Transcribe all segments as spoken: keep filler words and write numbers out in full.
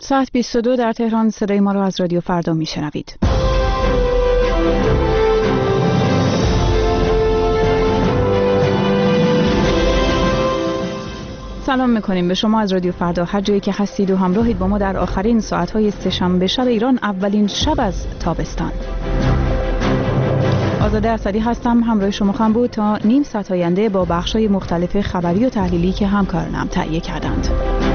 ساعت بیست و دو در تهران. صدای ما را از رادیو فردا میشنوید. سلام میکنیم به شما از رادیو فردا، هر جایی که هستید و همراهید با ما در آخرین ساعتهای سه‌شنبه شب ایران، اولین شب از تابستان. آزاده اسدی هستم، همراه شما خواهم بود تا نیم ساعت آینده با بخش‌های مختلف خبری و تحلیلی که همکارانم تهیه کردند.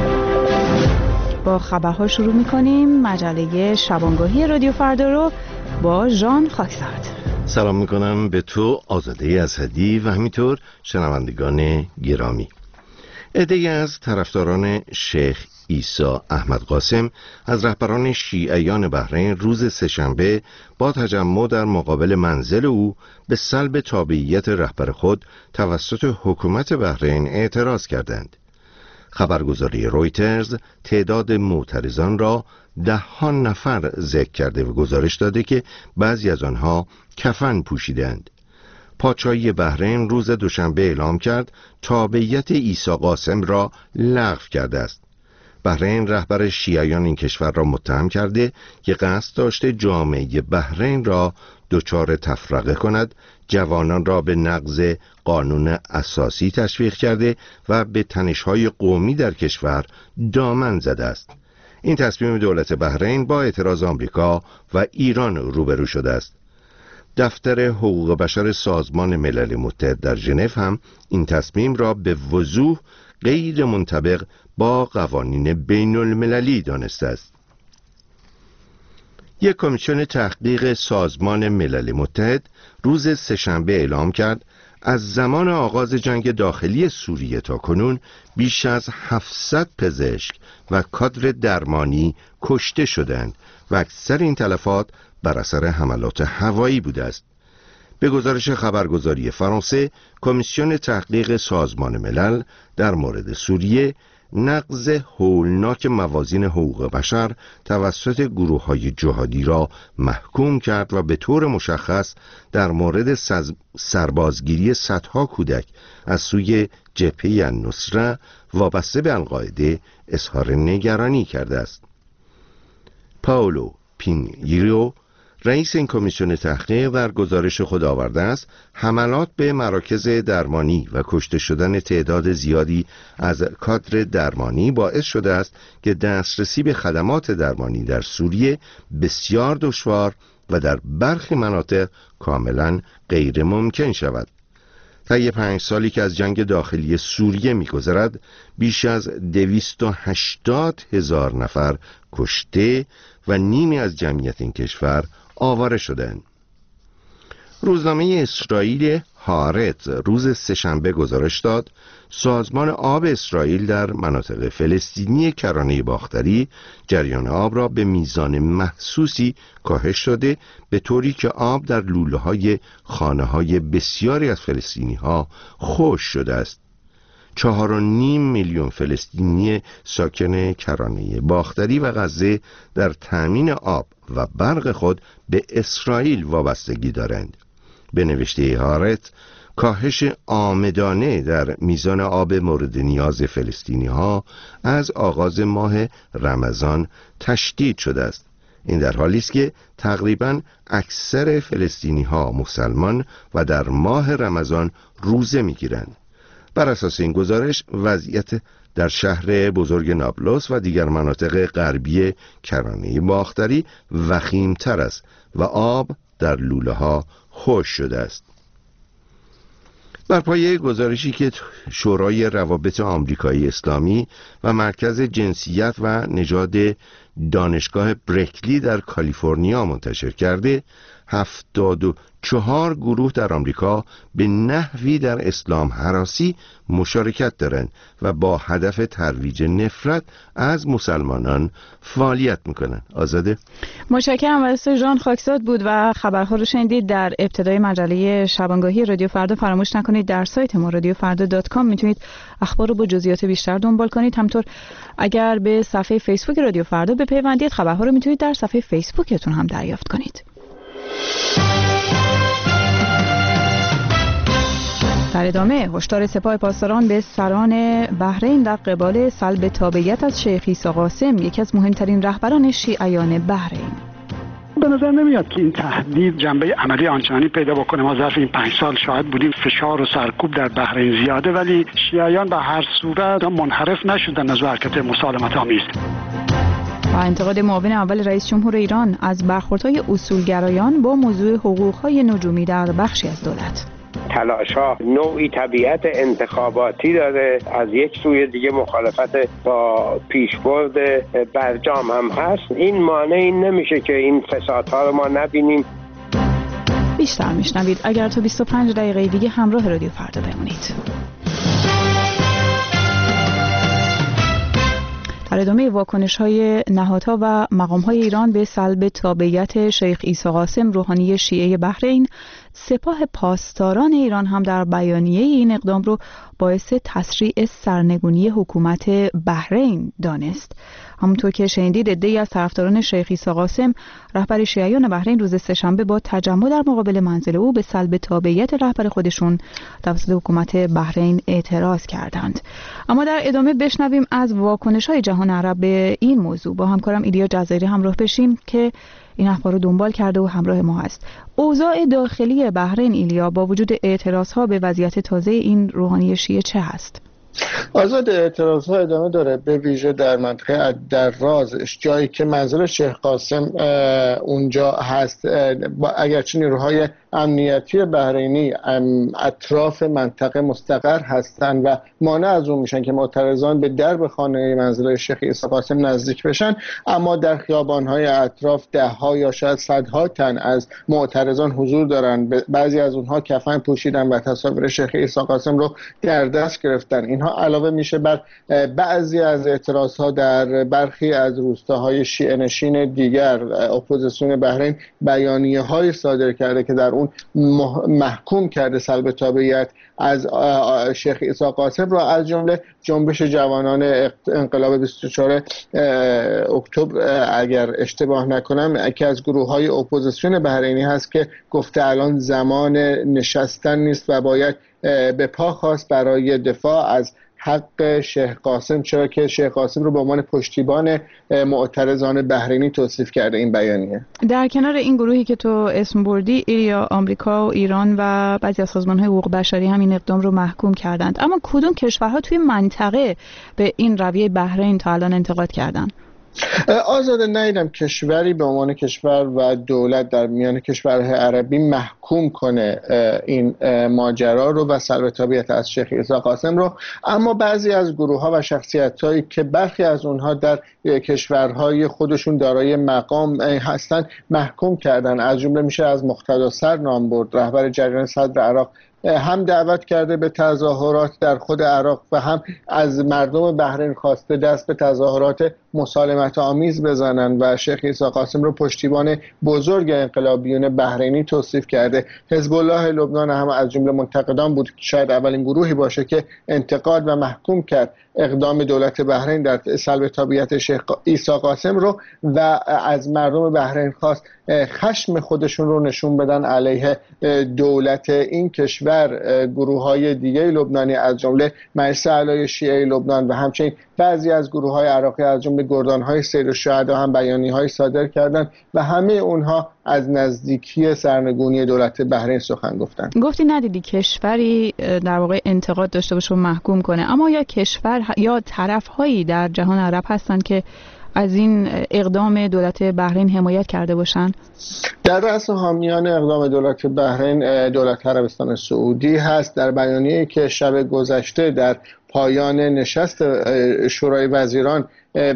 با خبرها شروع میکنیم. مجله شبانگاهی رادیو فردا رو با ژان خاکساد. سلام میکنم به تو آزاده اسدی و همینطور شنوندگان گرامی. عده‌ای از طرفداران شیخ عیسی احمد قاسم از رهبران شیعیان بحرین روز سه‌شنبه با تجمع در مقابل منزل او به سلب تابعیت رهبر خود توسط حکومت بحرین اعتراض کردند. خبرگزاری رویترز تعداد معترضان را ده‌ها نفر ذکر کرده و گزارش داده که بعضی از آنها کفن پوشیدند. پادشاهی بحرین روز دوشنبه اعلام کرد تابعیت عیسی قاسم را لغو کرده است. بحرین رهبر شیعیان این کشور را متهم کرده که قصد داشته جامعه بحرین را دچار تفرقه کند، جوانان را به نقض قانون اساسی تشویق کرده و به تنش‌های قومی در کشور دامن زده است. این تصمیم دولت بحرین با اعتراض آمریکا و ایران روبرو شده است. دفتر حقوق بشر سازمان ملل متحد در ژنو هم این تصمیم را به وضوح غیر منطبق با قوانین بین المللی دانسته است. یک کمیسیون تحقیق سازمان ملل متحد روز سه‌شنبه اعلام کرد از زمان آغاز جنگ داخلی سوریه تا کنون بیش از هفتصد پزشک و کادر درمانی کشته شدند و اکثر این تلفات بر اثر حملات هوایی بوده است. به گزارش خبرگزاری فرانسه، کمیسیون تحقیق سازمان ملل در مورد سوریه نقض هولناک موازین حقوق بشر توسط گروه‌های جهادی را محکوم کرد و به طور مشخص در مورد سربازگیری صدها کودک از سوی جبهه النصره وابسته به القاعده اظهار نگرانی کرده است. پائولو پینیرو، رئیس این کمیسیون تحقیق، در گزارش خود آورده است حملات به مراکز درمانی و کشته شدن تعداد زیادی از کادر درمانی باعث شده است که دسترسی به خدمات درمانی در سوریه بسیار دشوار و در برخی مناطق کاملا غیر ممکن شود. طی پنج سالی که از جنگ داخلی سوریه می‌گذرد، بیش از دویست و هشتاد هزار نفر کشته و نیمی از جمعیت این کشور آواره شدند. روزنامه اسرائیل هارت روز سه‌شنبه گزارش داد سازمان آب اسرائیل در مناطق فلسطینی کرانه باختری جریان آب را به میزان محسوسی کاهش داده، به طوری که آب در لوله‌های خانه‌های بسیاری از فلسطینی‌ها خشک شده است. چهار و نیم میلیون فلسطینی ساکن کرانه باختری و غزه در تأمین آب و برق خود به اسرائیل وابستگی دارند. به نوشته هارت، کاهش عامدانه در میزان آب مورد نیاز فلسطینی ها از آغاز ماه رمضان تشدید شده است. این در حالی است که تقریباً اکثر فلسطینی ها مسلمان و در ماه رمضان روزه میگیرند. بر اساس این گزارش، وضعیت در شهر بزرگ نابلس و دیگر مناطق غربی کرانه باختری وخیم‌تر است و آب در لوله ها خشک شده است. بر پایه گزارشی که شورای روابط آمریکایی اسلامی و مرکز جنسیت و نژاد دانشگاه برکلی در کالیفرنیا منتشر کرده، هفتاد و چهار گروه در آمریکا به نحوی در اسلام هراسی مشارکت دارند و با هدف ترویج نفرت از مسلمانان فعالیت میکنند. آزاده، متشکرم. از ژان خاکساد بود و خبرها رو شنیدید در ابتدای مجله شبانگاهی رادیو فردا. فراموش نکنید در سایت ما رادیو فردا دات کام میتونید اخبار رو با جزئیات بیشتر دنبال کنید. همطور اگر به صفحه فیسبوک رادیو فردا بپیوندید، خبرها رو میتونید در صفحه فیسبوکتون هم دریافت کنید. در ادامه هشدار سپاه پاسداران به سران بحرین در قبال سلب تابعیت از شیخ عیسی قاسم، یکی از مهمترین رهبران شیعیان بحرین. به نظر نمیاد که این تهدید جنبه عملی آنچنانی پیدا بکنه. ما ظرف این پنج سال شاهد بودیم فشار و سرکوب در بحرین زیاده، ولی شیعیان به هر صورت منحرف نشدن از حرکت مسالمت آمیز. و انتقاد معاون اول رئیس جمهور ایران از برخوردهای اصولگرایان با موضوع حقوق‌های نجومی در بخشی از دولت. تلاش‌ها نوعی طبیعت انتخاباتی داره، از یک سوی دیگه مخالفت با پیشبرد برجام هم هست. این مانعی نمیشه که این فسادها رو ما نبینیم. بیشتر میشنوید اگر تا بیست و پنج دقیقه دیگه همراه رادیو فردا بمونید. در ادامه واکنش‌های نهادها و مقام‌های ایران به سلب تابعیت شیخ عیسی قاسم روحانی شیعه بحرین، سپاه پاسداران ایران هم در بیانیه این اقدام رو باعث تسریع سرنگونی حکومت بحرین دانست. همونطور که شنیدید، عده‌ای از طرفداران شیخ عیسی قاسم رهبر شیعیان بحرین روز سه‌شنبه با تجمع در مقابل منزل او به سلب تابعیت رهبر خودشون توسط حکومت بحرین اعتراض کردند. اما در ادامه بشنویم از واکنش‌های جهان عرب به این موضوع. با همکارم ایلیا جزایری همراه بشیم که این اخبار رو دنبال کرده و همراه ما هست. اوضاع داخلی بحرین، ایلیا، با وجود اعتراض‌ها به وضعیت تازه این روحانی شیعه چه هست؟ آزاد اعتراض ها ادامه داره، به ویژه در منطقه در راز، جایی که منزل شیخ قاسم اونجا هست. اگرچه نیروهای امنیتی بحرینی اطراف منطقه مستقر هستند و مانع از اون میشن که معترضان به درب خانه منزل شیخ عیسی قاسم نزدیک بشن، اما در خیابان‌های اطراف ده‌ها یا شاید صدها تن از معترضان حضور دارن. بعضی از اونها کفن پوشیدن و تصاویر شیخ عیسی قاسم رو در دست گرفتن. اینها علاوه میشه بر بعضی از اعتراضها در برخی از روستاهای شیعه نشین دیگر. اپوزیسیون بحرین بیانیه‌های صادر کرده که در اون محکوم کرده سلب تابعیت از شیخ عیسی قاسم را، از جمله جنبش جوانان انقلاب بیست و چهارم اکتبر اگر اشتباه نکنم که از گروه‌های اپوزیسیون بحرینی هست که گفته الان زمان نشستن نیست و باید به پا خواست برای دفاع از حق شیخ قاسم، چرا که شیخ قاسم رو به عنوان پشتیبان معترضان بحرینی توصیف کرده این بیانیه. در کنار این گروهی که تو اسم بردی، یا آمریکا و ایران و بعضی از سازمان‌های حقوق بشری هم این اقدام رو محکوم کردند. اما کدوم کشورها توی منطقه به این رویه بحرین تا الان انتقاد کردن؟ آزاده ندیدم کشوری به عنوان کشور و دولت در میان کشورهای عربی محکوم کنه این ماجرا رو و سلب تابعیت از شیخ عیسی قاسم رو، اما بعضی از گروه‌ها و شخصیت‌هایی که برخی از اونها در کشورهای خودشون دارای مقام هستن محکوم کردن. از جمله میشه از مقتدا سر نام برد، رهبر جریان صدر عراق. هم دعوت کرده به تظاهرات در خود عراق و هم از مردم بحرین خواسته دست به تظاهرات مسالمت آمیز بزنن و شیخ عیسی قاسم رو پشتیبان بزرگ انقلابیون بحرینی توصیف کرده. حزب الله لبنان هم از جمله منتقدان بود، شاید اولین گروهی باشه که انتقاد و محکوم کرد اقدام دولت بحرین در سلب تابعیت شیخ عیسی قاسم رو و از مردم بحرین خواست خشم خودشون رو نشون بدن علیه دولت این کشور. گروه‌های دیگه لبنانی از جمله مجلس اعلای شیعه لبنان و همچنین بعضی از گروه‌های عراقی از جمله گردان‌های سیر الشهدا هم بیانیه‌های صادر کردند و همه اونها از نزدیکی سرنگونی دولت بحرین سخن گفتند. گفتی ندیدی کشوری در واقع انتقاد داشته باشه و محکوم کنه، اما یا کشور یا طرف‌هایی در جهان عرب هستند که از این اقدام دولت بحرین حمایت کرده باشن؟ در رأس حامیان اقدام دولت بحرین دولت عربستان سعودی هست. در بیانیه‌ای که شب گذشته در پایان نشست شورای وزیران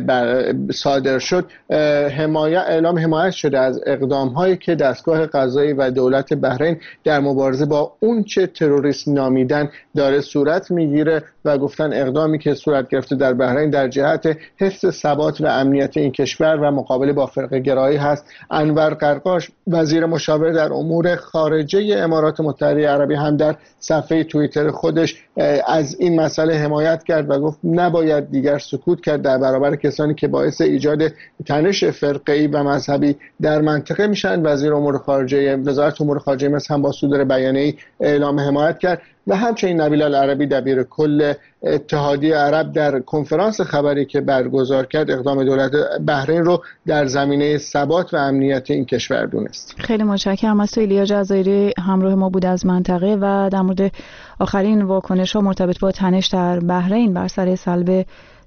صادر شد، حمایت اعلام حمایت شده از اقدام‌هایی که دستگاه قضایی و دولت بحرین در مبارزه با اون چه تروریست نامیدن داره صورت میگیره و گفتن اقدامی که صورت گرفته در بحرین در جهت حفظ ثبات و امنیت این کشور و مقابله با فرقه گرایی هست. انور قرقاش وزیر مشاور در امور خارجه امارات متحده عربی هم در صفحه توییتر خودش از این مسئله حمایت کرد و گفت نباید دیگر سکوت کرد در برابر کسانی که باعث ایجاد تنش فرقه‌ای و مذهبی در منطقه میشن. وزیر امور خارجه وزارت امور خارجه مصر هم با صدور بیانیه‌ای اعلام حمایت کرد. و همچنین نبیل العربی دبیر کل اتحادیه عرب در کنفرانس خبری که برگزار کرد اقدام دولت بحرین رو در زمینه ثبات و امنیت این کشور دونست. خیلی متشکرم از تو ایلیا جزایری، همراه ما بود از منطقه و در مورد آخرین واکنش‌ها مرتبط با تنش در بحرین بر سر سلب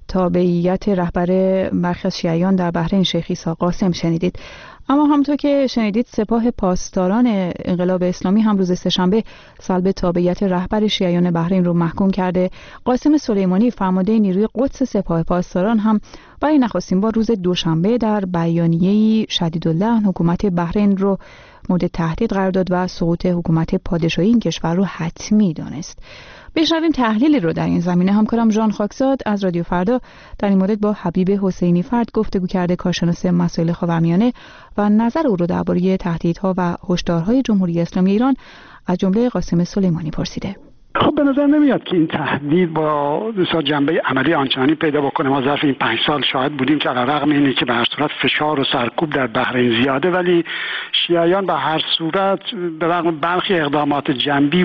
تابعیت رهبر برخی از شیعیان در بحرین شیخ عیسی قاسم شنیدید. اما همونطور که شنیدید سپاه پاسداران انقلاب اسلامی هم روز سه‌شنبه سلب تابعیت رهبر شیعیان بحرین رو محکوم کرده. قاسم سلیمانی فرمانده نیروی قدس سپاه پاسداران هم برای نخستین بار روز دوشنبه در بیانیه‌ای شدیداللحن حکومت بحرین رو مورد تهدید قرار داد و سقوط حکومت پادشاهی این کشور رو حتمی دانست. بشنویم تحلیلی رو در این زمینه. همکارم ژان خاکزاد از رادیو فردا در این مورد با حبیب حسینی فرد گفتگو کرده، کارشناس مسائل خاورمیانه، و نظر او رو درباره تهدیدها و هشدارهای جمهوری اسلامی ایران از جمله قاسم سلیمانی پرسیده. خب به نظر نمیاد که این تهدید با دوستا جنبه عملی آنچنانی پیدا بکنه. ما ظرف این پنج سال شاهد بودیم که علیرغم اینه که به هر صورت فشار و سرکوب در بحرین زیاده، ولی شیعیان به هر صورت به رغم برخی اقدامات جنبی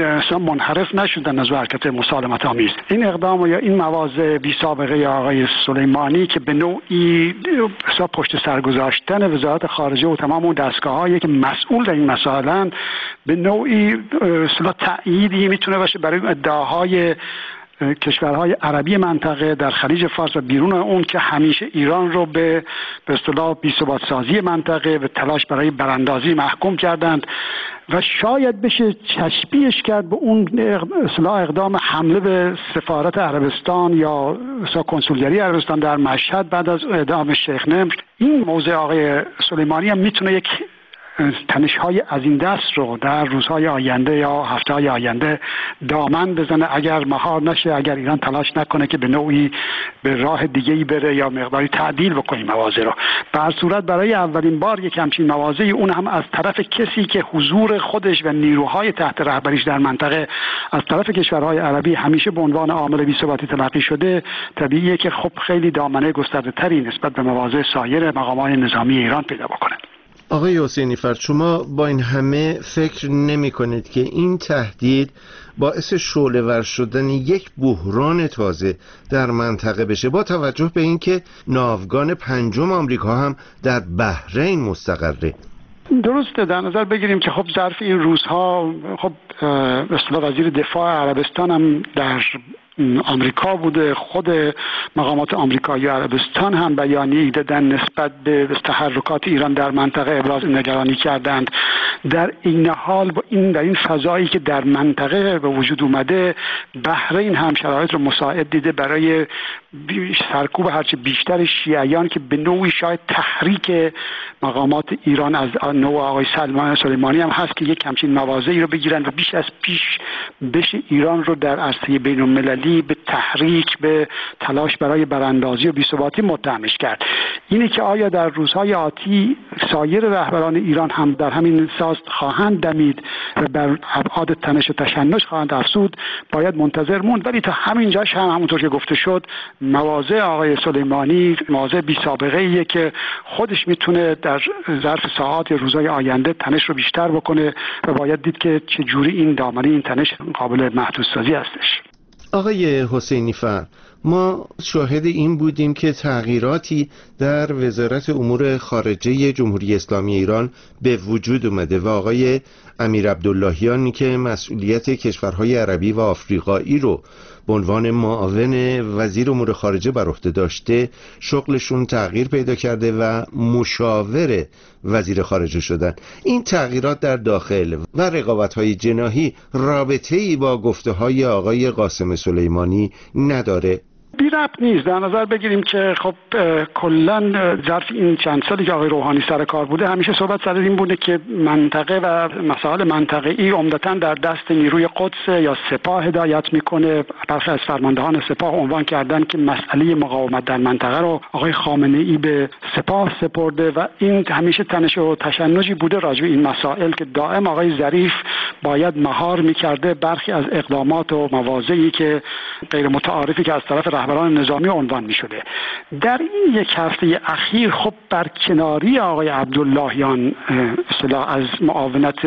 منحرف نشدن از حرکت مسالمت آمیز. این اقدام یا این مواضع بی سابقه آقای سلیمانی که به نوعی پشت سر گذاشتن وزارت خارجه و تمام اون دستگاه‌هایی که مسئول در این مسائل به نوعی اصلا تأییدی میتونه باشه برای ادعاهای کشورهای عربی منطقه در خلیج فارس و بیرون اون که همیشه ایران رو به به اصطلاح بی‌ثبات سازی منطقه و تلاش برای براندازی محکوم کردند و شاید بشه تشبیهش کرد به اون اصطلاح اقدام حمله به سفارت عربستان یا کنسولگری عربستان در مشهد بعد از اعدام شیخ نمر. این موضوع آقای سلیمانی هم میتونه یک تنش‌های از این دست رو در روزهای آینده یا هفته‌های آینده دامن بزنه اگر مهار نشه، اگر ایران تلاش نکنه که به نوعی به راه دیگه‌ای بره یا مقداری تعدیل بکنه مواضع رو. به هر صورت برای اولین بار یک همچین مواضعی، اون هم از طرف کسی که حضور خودش و نیروهای تحت رهبریش در منطقه از طرف کشورهای عربی همیشه به عنوان عامل بی‌ثباتی تلقی شده، طبیعیه که خب خیلی دامنه گسترده‌تری نسبت به مواضع سایر مقامات نظامی ایران پیدا بکنه. آقای حسینی فرد، شما با این همه فکر نمی کنید که این تهدید باعث شعله‌ور شدن یک بحران تازه در منطقه بشه، با توجه به اینکه ناوگان پنجم آمریکا هم در بحرین مستقره؟ درسته، در نظر بگیریم که خب ظرف این روزها خب به اصطلاح وزیر دفاع عربستان هم در آمریکا بوده، خود مقامات آمریکایی و عربستان هم بیانیه‌ای دادن نسبت به تحرکات ایران در منطقه ابراز نگرانی کردند. در این حال با این در این فضایی که در منطقه به وجود اومده، بحرین هم شرایط رو مساعد دیده برای سرکوب هرچه بیشتر شیعیان که به نوعی شاید تحریک مقامات ایران از نوع آقای سلیمانی هم هست که یک همچین مواضعی رو بگیرن و بیش از پیش بشه ایران رو در عرصه بین‌المللی به تحریک، به تلاش برای براندازی و بی‌ثباتی متهمش کرد. اینه که آیا در روزهای آتی سایر رهبران ایران هم در همین ساز خواهند دمید و بر ابعاد تنش و تشنج خواهند افزود، باید منتظر موند. ولی تا همین جاش هم همونطور که گفته شد، مواضع آقای سلیمانی مواضع بی سابقه ایه که خودش میتونه در ظرف ساعات یا روزهای آینده تنش رو بیشتر بکنه و باید دید که چجوری این دامنه این تنش قابل محدود سازی هستش. آقای حسینی فر، ما شاهد این بودیم که تغییراتی در وزارت امور خارجه جمهوری اسلامی ایران به وجود اومده و آقای امیر عبداللهیانی که مسئولیت کشورهای عربی و آفریقایی رو به عنوان معاون وزیر امور خارجه بر عهده داشته، شغلشون تغییر پیدا کرده و مشاور وزیر خارجه شدن. این تغییرات در داخل و رقابت‌های جناحی رابطه‌ای با گفته‌های آقای قاسم سلیمانی نداره؟ بی ربط نیست. در نظر بگیریم که خب کلا ظرف این چند سالی که آقای روحانی سر کار بوده، همیشه صحبت سر این بوده که منطقه و مسائل منطقه‌ای عمدتاً در دست نیروی قدس یا سپاه هدایت میکنه. برخی از فرماندهان سپاه عنوان کردن که مسئله مقاومت در منطقه رو آقای خامنه‌ای به سپاه سپرده و این همیشه تنش و تشنجی بوده راجع به این مسائل که دائم آقای ظریف باید مهار میکرده برخی از اقدامات و مواضعی که غیر متعارفی که از طرف رهبران نظامی عنوان می شده. در این یک هفته اخیر خب برکناری آقای عبداللهیان اصطلاح از معاونت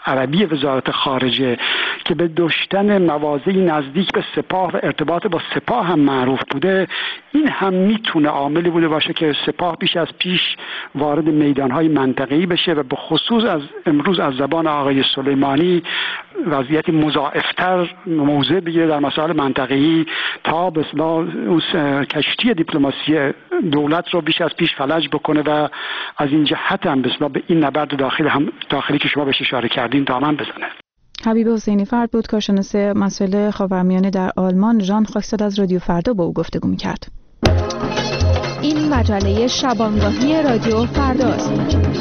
عربی وزارت خارجه که به داشتن مواضعی نزدیک به سپاه و ارتباط با سپاه هم معروف بوده، این هم میتونه عاملی بوده باشه که سپاه بیش از پیش وارد میدانهای منطقه‌ای بشه و به خصوص از امروز از زبان آقای سلیمانی وضعیت مضاعفتر موضع بگیره در مسائل منطقه‌ای تا به اصطلاح کشتی دیپلماسی دولت رو بیش از پیش فلج بکنه و از این جهت هم به اصطلاح به این نبرد داخلی هم داخلی که شما بهش اشاره کردین دامن بزنه. حبیب حسینی فرد بود، کارشناس مسائل خاورمیانه در آلمان. ژان خاکستاد از رادیو فردا با او گفتگو می‌کرد. این مجله شبانگاهی رادیو فرداست.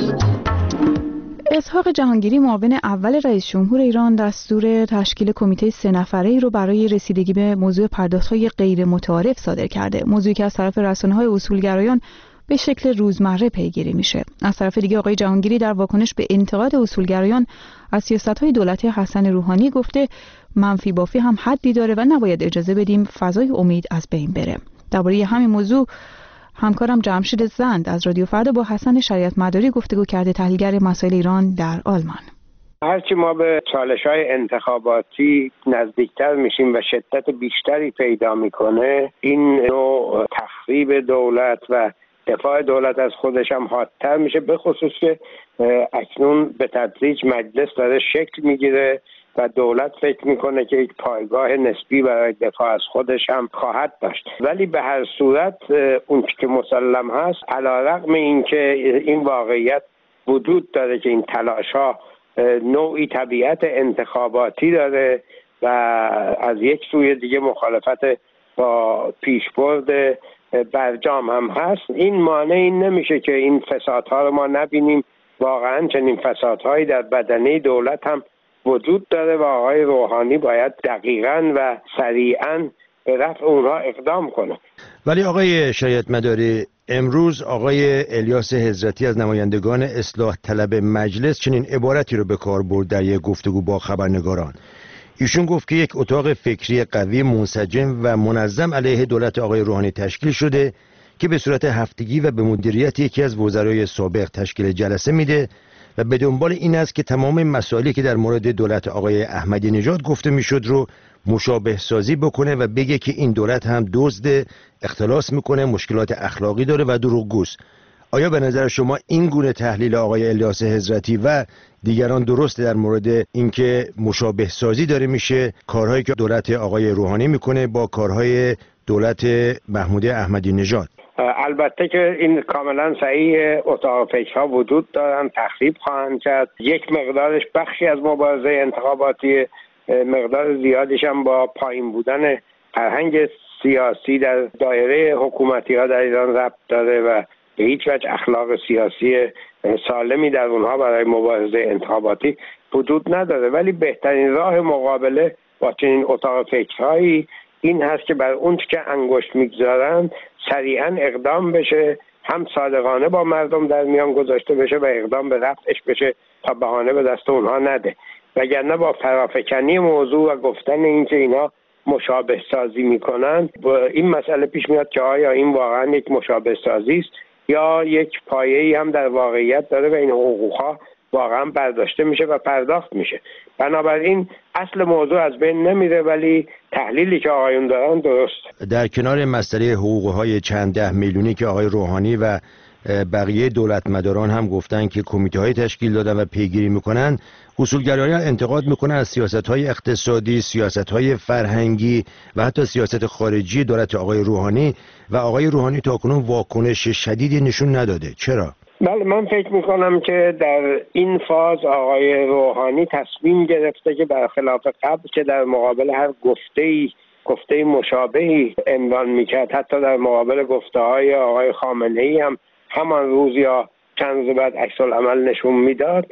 اسحاق جهانگیری معاون اول رئیس جمهور ایران دستور تشکیل کمیته سه نفره‌ای رو برای رسیدگی به موضوع پرداخت‌های غیر متعارف صادر کرده. موضوعی که از طرف رسانه‌های اصولگرایان به شکل روزمره پیگیری میشه. از طرف دیگه آقای جهانگیری در واکنش به انتقاد اصولگرایان از سیاست‌های دولتی حسن روحانی گفته منفی بافی هم حدی داره و نباید اجازه بدیم فضای امید از بین بره. درباره همین موضوع همکارم جمشید زند از رادیو فردا با حسن شریعت مداری گفتگو کرده، تحلیلگر مسائل ایران در آلمان. هرچی ما به چالش‌های انتخاباتی نزدیکتر میشیم و شدت بیشتری پیدا میکنه، این نوع تخریب دولت و دفاع دولت از خودش هم حادتر میشه، به خصوص که اکنون به تدریج مجلس داره شکل میگیره و دولت فکر میکنه که یک پایگاه نسبی برای دفاع از خودش هم خواهد داشت. ولی به هر صورت اون که مسلم هست، علیرغم اینکه این واقعیت وجود داره که این تلاش‌ها نوعی طبیعت انتخاباتی داره و از یک سوی دیگه مخالفت با پیشبرد برجام هم هست، این مانعی نمیشه که این فسادها رو ما نبینیم. واقعا چنین فسادهایی در بدنه دولت هم وجود داره و آقای روحانی باید دقیقاً و سریعاً به رفع اونها اقدام کنه. ولی آقای شریعت مداری، امروز آقای الیاس حضرتی از نمایندگان اصلاح طلب مجلس چنین عبارتی رو به کار برد در یک گفتگو با خبرنگاران. ایشون گفت که یک اتاق فکری قوی منسجم و منظم علیه دولت آقای روحانی تشکیل شده که به صورت هفتگی و به مدیریت یکی از وزرای سابق تشکیل جلسه میده و به دنبال این است که تمام مسائلی که در مورد دولت آقای احمدی نژاد گفته میشد رو مشابه سازی بکنه و بگه که این دولت هم دزد، اختلاس میکنه، مشکلات اخلاقی داره و دروغگوست. آیا به نظر شما این گونه تحلیل آقای الیاس حضرتی و دیگران درسته در مورد اینکه مشابه سازی داره میشه کارهایی که دولت آقای روحانی میکنه با کارهای دولت محمود احمدی نژاد؟ البته که این کاملا صحیح، اتاق فکرها وجود دارن، تخریب خواهند کرد. یک مقدارش بخشی از مبارزه انتخاباتی، مقدار زیادش هم با پایین بودن فرهنگ سیاسی در دایره حکومتی ها در ایران ربط داره و به هیچ وجه اخلاق سیاسی سالمی در اونها برای مبارزه انتخاباتی وجود نداره. ولی بهترین راه مقابله با چنین اتاق فکرهایی این هست که بر اون که انگشت میگذارن سریعا اقدام بشه، هم صادقانه با مردم در میان گذاشته بشه و اقدام به رفعش بشه تا بهانه به دست اونها نده. وگرنه با فرافکنی موضوع و گفتن اینکه اینا مشابه سازی میکنن، این مسئله پیش میاد که آیا این واقعا یک مشابه سازی است یا یک پایه‌ای هم در واقعیت داره و این حقوقها واقعا برداشته میشه و پرداخت میشه. بنابراین اصل موضوع از بین نمیره، ولی تحلیلی که آقایون دارن درست. در کنار مسئله حقوقهای چند ده میلیونی که آقای روحانی و بقیه دولت مداران هم گفتن که کمیته‌های تشکیل دادن و پیگیری میکنن، اصولگرایان انتقاد میکنن از سیاست‌های اقتصادی، سیاست‌های فرهنگی و حتی سیاست خارجی دولت آقای روحانی و آقای روحانی تاکنون واکنش شدیدی نشون نداده. چرا؟ بله، من فکر میکنم که در این فاز آقای روحانی تصمیم گرفته که برخلاف قبل که در مقابل هر گفته‌ای گفته مشابهی عنوان میکرد، حتی در مقابل گفته‌های آقای خامنه‌ای هم همان روز یا چند روز بعد عکس العمل نشون میداد،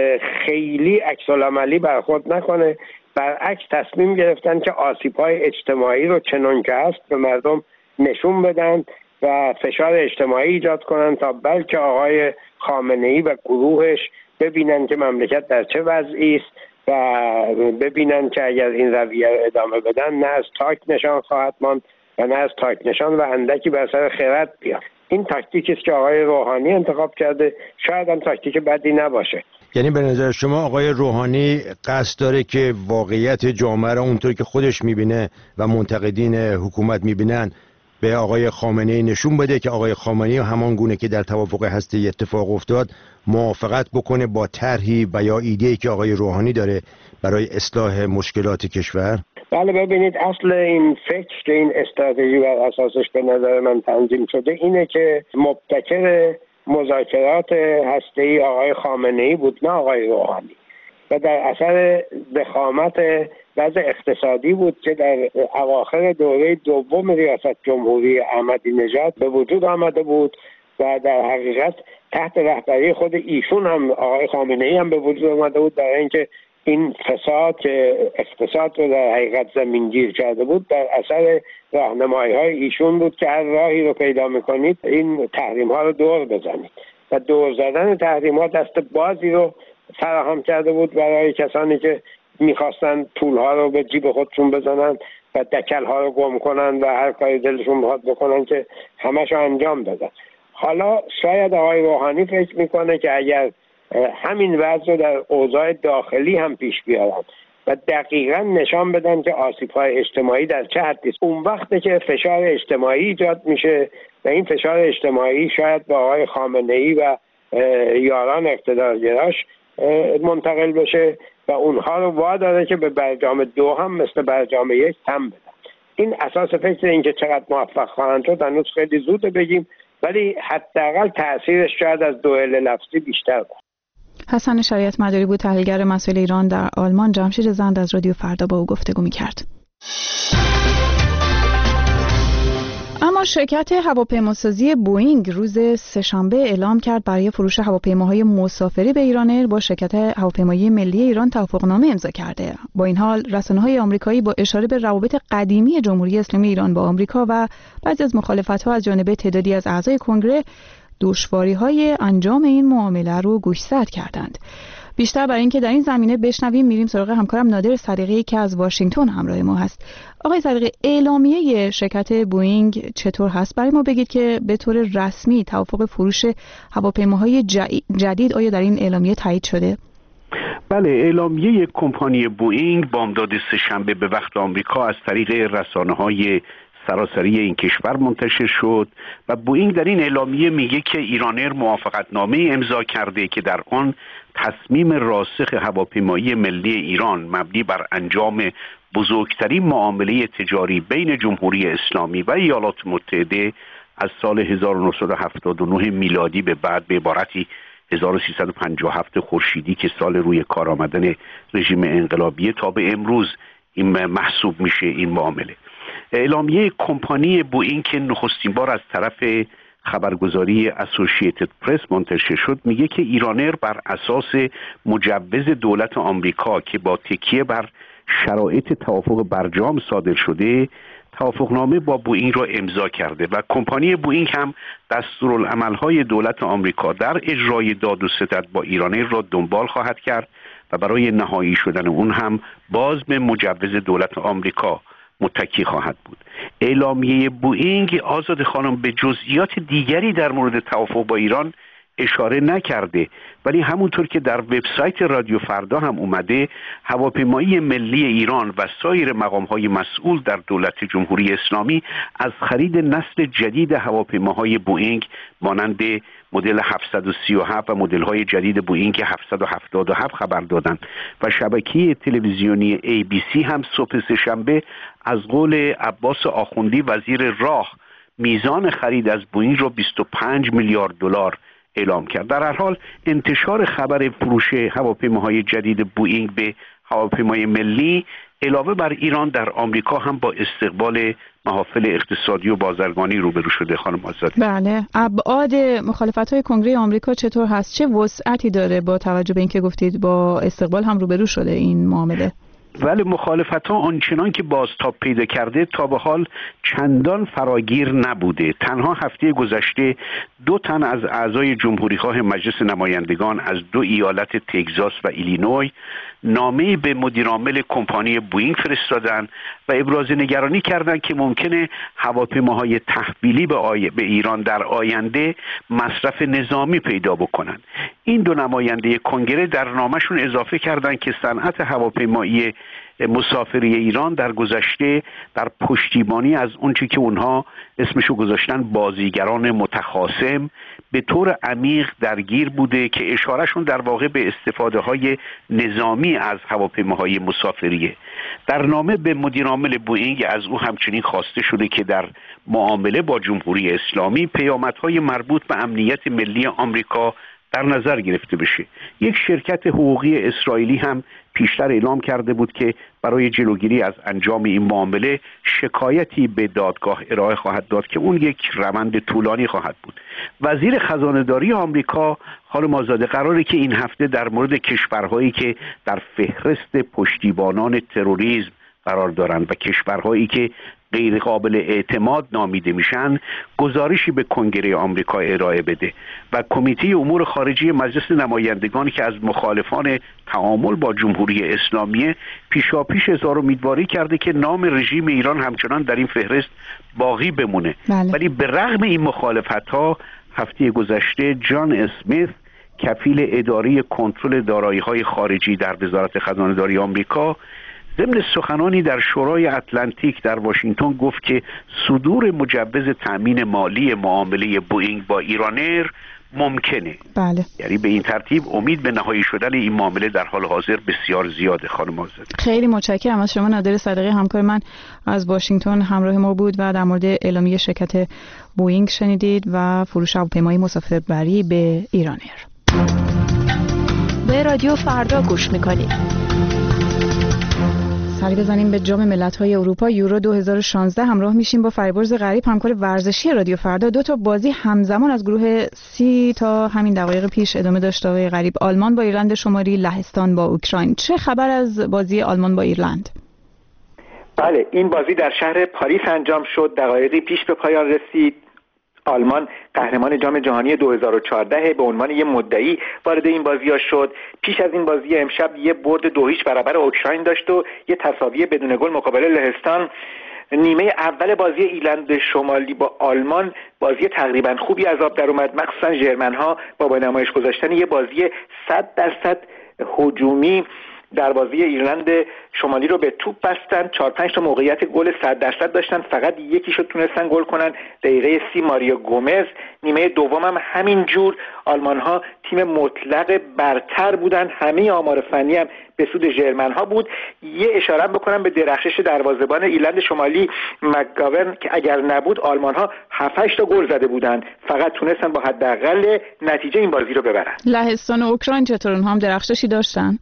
خیلی عکس العملی برخورد نکنه. برعکس تصمیم گرفتن که آسیب‌های اجتماعی رو چنان که هست به مردم نشون بدن و فشار اجتماعی ایجاد کنن تا بلکه آقای خامنه‌ای و گروهش ببینن که مملکت در چه وضعی است و ببینن که اگر این رویه رو ادامه بدن نه از تاک نشان خواهد ماند و نه از تاک نشان و اندکی بر سر خرد بیاد. این تاکتیکی است که آقای روحانی انتخاب کرده، شاید هم تاکتیک بدی نباشه. یعنی به نظر شما آقای روحانی قصد داره که واقعیت جامعه را اونطور که خودش میبینه و منتقدین حکومت میبینن به آقای خامنه‌ای نشون بده که آقای خامنه‌ای همان گونه که در توافق هسته‌ای اتفاق افتاد موافقت بکنه با طرحی و یا ایده‌ای که آقای روحانی داره برای اصلاح مشکلات کشور؟ بله، ببینید اصل این فکر که این استراتژی بر اساسش به نظر من تنظیم شده اینه که مبتکر مذاکرات هسته‌ای آقای خامنه‌ای بود، نه آقای روحانی، و در اثر ضخامت وضع اقتصادی بود که در اواخر دوره دوم ریاست جمهوری احمدی نژاد به وجود آمده بود و در حقیقت تحت رهبری خود ایشون هم آقای خامنه‌ای هم به وجود آمده بود، در اینکه این فساد که اقتصاد رو در حقیقت زمینگیر کرده بود در اثر راهنمایی‌های ایشون بود که هر راهی رو پیدا می‌کنید این تحریم‌ها رو دور بزنید و دور زدن تحریم‌ها دست بازی رو فراهم کرده بود برای کسانی که می‌خواستن پول‌ها رو به جیب خودشون بزنن و دکل‌ها رو گم کنن و هر کاری دلشون بخواد بکنن که همش رو انجام دادن. حالا شاید آقای روحانی فکر می‌کنه که اگر همین وضع رو در اوضاع داخلی هم پیش بیارن و دقیقاً نشان بدن که آسیب‌های اجتماعی در چه حدی است، اون وقته که فشار اجتماعی ایجاد میشه و این فشار اجتماعی شاید به آقای خامنه‌ای و یاران اقتدارگراش منتقل بشه و اونها رو واداره که به برجام دو هم مثل برجام یک هم بدن. این اساس فکر این که چقدر موفق خواهند شد هنوز خیلی زوده بگیم، ولی حداقل تأثیرش شاید از دوئل لفظی بیشتر بود. حسن شریعت مداری بود، تحلیلگر مسائل ایران در آلمان. جمشید زند از رادیو فردا با او گفتگو می‌کرد. اما شرکت هواپیماسازی بوئینگ روز سه‌شنبه اعلام کرد برای فروش هواپیماهای مسافری به ایران ایر با شرکت هواپیمایی ملی ایران توافقنامه امضا کرده. با این حال رسانه‌های آمریکایی با اشاره به روابط قدیمی جمهوری اسلامی ایران با آمریکا و بعضی از مخالفت‌ها از جانب تعدادی از اعضای کنگره دشواری‌های انجام این معامله رو گوشزد کردند. بیشتر برای اینکه در این زمینه بشنویم میریم سراغ همکارم نادر صدیقی که از واشنگتن همراه ما هست. آقای صدیقی، اعلامیه شرکت بوئینگ چطور هست؟ برای ما بگید که به طور رسمی توافق فروش هواپیماهای جدید آیا در این اعلامیه تایید شده؟ بله، اعلامیه کمپانی بوئینگ بامداد سه‌شنبه به وقت آمریکا از طریق رسانه‌های سراسری این کشور منتشر شد و بوئینگ در این اعلامیه میگه که ایران ایر موافقتنامه امضا کرده که در آن تصمیم راسخ هواپیمایی ملی ایران مبنی بر انجام بزرگترین معامله تجاری بین جمهوری اسلامی و ایالات متحده از سال هزار و نهصد و هفتاد و نه میلادی به بعد، به عبارتی هزار و سیصد و پنجاه و هفت خورشیدی که سال روی کار آمدن رژیم انقلابی، تا به امروز این محسوب میشه این معامله. اعلامیه کمپانی بوئینگ که نخستین بار از طرف خبرگزاری اسوسییتد پرس منتشر شد میگه که ایران ایر بر اساس مجوز دولت آمریکا که با تکیه بر شرایط توافق برجام صادر شده توافقنامه با بوئینگ را امضا کرده و کمپانی بوئینگ هم دستورالعمل‌های دولت آمریکا در اجرای داد و ستد با ایران ایر را دنبال خواهد کرد و برای نهایی شدن اون هم باز به مجوز دولت آمریکا متکی خواهد بود. اعلامیه بوئینگ آزاد خانم به جزئیات دیگری در مورد توافق با ایران اشاره نکرده، ولی همونطور که در وبسایت رادیو فردا هم اومده، هواپیمایی ملی ایران و سایر مقام‌های مسئول در دولت جمهوری اسلامی از خرید نسل جدید هواپیماهای بوئینگ مانند مدل هفتصد و سی و هفت و مدل‌های جدید بوئینگ هفتصد و هفتاد و هفت خبر دادند و شبکه تلویزیونی ای بی سی هم صبح سه‌شنبه از قول عباس آخوندی وزیر راه میزان خرید از بوئینگ را بیست و پنج میلیارد دلار اعلام کرد. در هر حال انتشار خبر فروش هواپیماهای جدید بوئینگ به هواپیمای ملی علاوه بر ایران در آمریکا هم با استقبال محافل اقتصادی و بازرگانی روبرو شده. خانم آزادی، بله، ابعاد مخالفت‌های کنگره آمریکا چطور هست؟ چه وسعتی داره با توجه به اینکه گفتید با استقبال هم روبرو شده این معامله؟ ولی مخالفت‌ها آنچنان که بازتاب پیدا کرده تا به حال چندان فراگیر نبوده. تنها هفته گذشته دو تن از اعضای جمهوریخواه مجلس نمایندگان از دو ایالت تگزاس و ایلینوی نامه‌ای به مدیرعامل کمپانی بوئینگ فرستادن و ابراز نگرانی کردند که ممکنه هواپیماهای تحویلی به, آی... به ایران در آینده مصرف نظامی پیدا بکنن. این دو نماینده کنگره در نامه‌شون اضافه کردند که صنعت هواپیمایی مسافری ایران در گذشته در پشتیبانی از اونچه که اونها اسمشو گذاشتن بازیگران متخاصم به طور عمیق درگیر بوده که اشارهشون در واقع به استفاده های نظامی از هواپیماهای مسافریه. در نامه به مدیرعامل بوئینگ از او همچنین خواسته شده که در معامله با جمهوری اسلامی پیامدهای مربوط به امنیت ملی آمریکا در نظر گرفته بشه. یک شرکت حقوقی اسرائیلی هم پیشتر اعلام کرده بود که برای جلوگیری از انجام این معامله شکایتی به دادگاه ارائه خواهد داد که اون یک روند طولانی خواهد بود. وزیر خزانه‌داری آمریکا خانم آزاده قراره که این هفته در مورد کشورهایی که در فهرست پشتیبانان تروریسم قرار دارند و کشورهایی که غیر قابل اعتماد نامیده میشن گزارشی به کنگره آمریکا ارائه بده و کمیته امور خارجی مجلس نمایندگانی که از مخالفان تعامل با جمهوری اسلامی پیشاپیش اظهار امیدواری کرده که نام رژیم ایران همچنان در این فهرست باقی بمونه. بله. ولی به رغم این مخالفت‌ها هفته گذشته جان اسمیت کفیل اداره کنترل دارایی‌های خارجی در وزارت خزانه‌داری آمریکا ضمن سخنانی در شورای اتلانتیک در واشنگتن گفت که صدور مجوز تأمین مالی معامله بوئینگ با ایرانر ممکنه. بله. یعنی به این ترتیب امید به نهایی شدن این معامله در حال حاضر بسیار زیاده. خانم آزاده خیلی متشکرم از شما. نادر صدقی همکار من از واشنگتن همراه ما بود و در مورد اعلامیه شرکت بوئینگ شنیدید و فروش هواپیمای مسافربری به ایرانر. به رادیو فردا گوش میکنید. سری بزنیم به جام ملت‌های اروپا یورو دو هزار و شانزده. همراه میشیم با فریبرز غریب، همکار ورزشی رادیو فردا. دو تا بازی همزمان از گروه سی تا همین دقایق پیش ادامه داشت. آقای غریب، آلمان با ایرلند شمالی، لهستان با اوکراین. چه خبر از بازی آلمان با ایرلند؟ بله، این بازی در شهر پاریس انجام شد. دقایقی پیش به پایان رسید. آلمان قهرمان جام جهانی دو هزار و چهارده به عنوان یک مدعی وارد این بازی‌ها شد. پیش از این بازی امشب یه برد دو هیچ برابر اوکراین داشت و یه تساوی بدون گل مقابل لهستان. نیمه اول بازی ایرلند شمالی با آلمان بازی تقریبا خوبی از آب در اومد، مخصوصا ژرمن‌ها با به نمایش گذاشتن یه بازی صد درصد هجومی دروازه ایرلند شمالی رو به توپ بستن. چهار پنج تا موقعیت گل صد درصد داشتن، فقط یکیشو تونستن گل کنن، دقیقه سی ماریو گومز. نیمه دوم هم همین جور آلمان ها تیم مطلق برتر بودن، همه آمار فنی هم به سود ژرمن ها بود. یه اشاره بکنم به درخشش دروازه‌بان ایرلند شمالی مک‌گاورن که اگر نبود آلمان ها هفت هشت تا گل زده بودن، فقط تونستن با حداقل نتیجه این بازی رو ببرن. لهستان و اوکراین چطور؟ اونها هم درخششی داشتن؟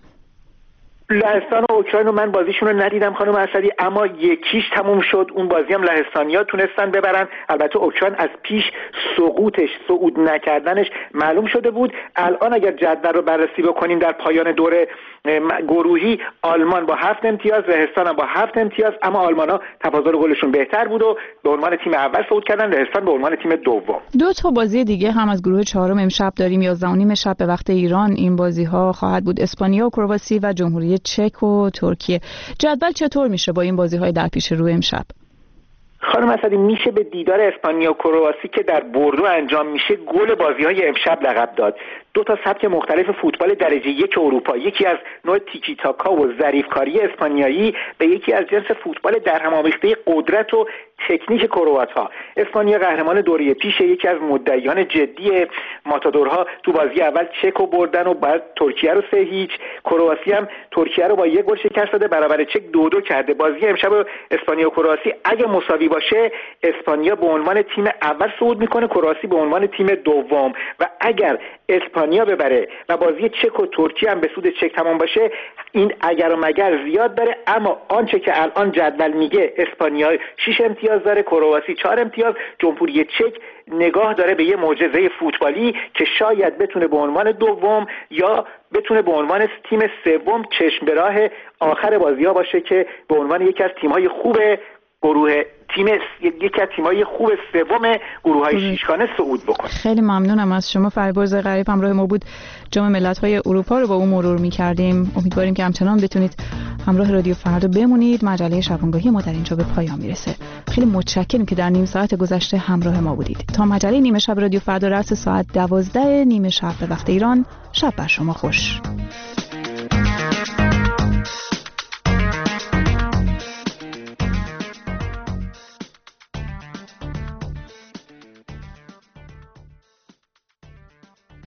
لهستان و اوکراین رو من بازیشون رو ندیدم خانم اسدی، اما یکیش تموم شد. اون بازی هم لهستانیا تونستن ببرن. البته اوکراین از پیش سقوطش صعود نکردنش معلوم شده بود. الان اگر جدول رو بررسی بکنیم در پایان دوره گروهی آلمان با هفت امتیاز، لهستان هم با هفت امتیاز، اما آلمان‌ها تفاضل گلشون بهتر بود و به عنوان تیم اول صعود کردن، لهستان به عنوان تیم دوم. دو تا بازی دیگه هم از گروه چهارم امشب داریم. یازده و نیم شب به وقت ایران این بازی‌ها خواهد بود. اسپانیا و کرواسی و جمهوری چک و ترکیه. جدول چطور میشه با این بازی‌های در پیش رو امشب؟ خانم اسدی، میشه به دیدار اسپانیا و کرواسی که در بوردو انجام میشه گل بازی‌های امشب لقب داد. دو تا سبک مختلف فوتبال درجه یک اروپا، یکی از نوع تیکی تاکا و ظریفکاری اسپانیایی به یکی از جنس فوتبال در هم آمیخته قدرت و تکنیک کروات‌ها. اسپانیا قهرمان دوره پیش، یکی از مدعیان جدی ماتادورها. تو بازی اول چکو بردن و بعد ترکیه رو سه هیچ. کرواسی هم ترکیه رو با یک گل شکست داده، برابر چک دو دو کرده. بازی امشب اسپانیا و کرواسی اگه مساوی باشه اسپانیا به عنوان تیم اول صعود میکنه، کرواسی به عنوان تیم دوم. و اگر اسپانیا ببره و بازی چک و ترکیه هم به سود چک تمام باشه، این اگر و مگر زیاد داره، اما آنچه که الان جدول میگه اسپانیا شش امتیاز داره، کرواسی چهار امتیاز، جمهوری چک نگاه داره به یه معجزه فوتبالی که شاید بتونه به عنوان دوم یا بتونه به عنوان تیم سوم چشم به راه آخر بازی‌ها باشه که به عنوان یکی از تیم‌های خوب گروه تیم یکی از تیم‌های خوب سوم گروه‌های شیشگانه صعود بکنه. خیلی ممنونم از شما. فربرز غریب همراه ما بود. جام ملت‌های اروپا رو با اون مرور می‌کردیم. امیدواریم که همچنان بتونید همراه رادیو فردا بمونید. مجله شبانگاهی ما در اینجا به پایان میرسه. خیلی متشکرم که در نیم ساعت گذشته همراه ما بودید. تا مجله نیمه شب رادیو فردا رأس ساعت دوازده نیمه شب به وقت ایران، شب بر شما خوش.